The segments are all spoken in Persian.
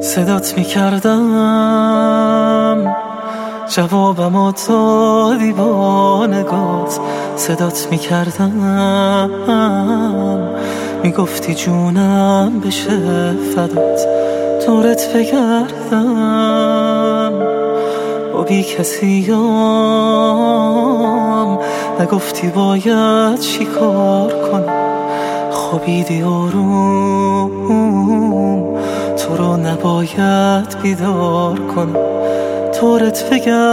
صدات میکردم جوابمو دادی با نگات. صدات میکردم میگفتی جونم بشه فدات. دورت بگردم با بی کسیم، نگفتی باید چی کار کنم. خوابیدی آروم، تو رو نباید بیدار کنم. دورت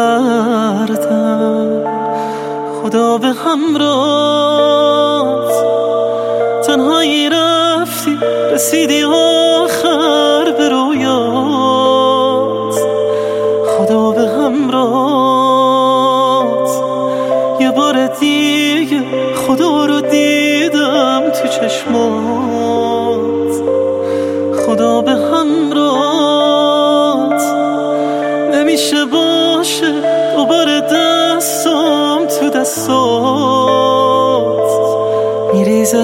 بگردم خدا به همراهت. تنهایی رفتی رسیدی آخر به رویات. خدا به همراهت. یه بار دیگه خدا رو دیدم تو چشمات. خدا به همراهت. نمیشه باشه دوباره دستم تو دستات. میریزه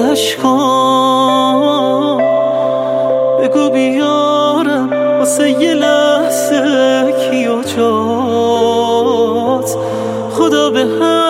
اشکام، بگو بیارم واسه یه لحظه کیا جات. خدا به هم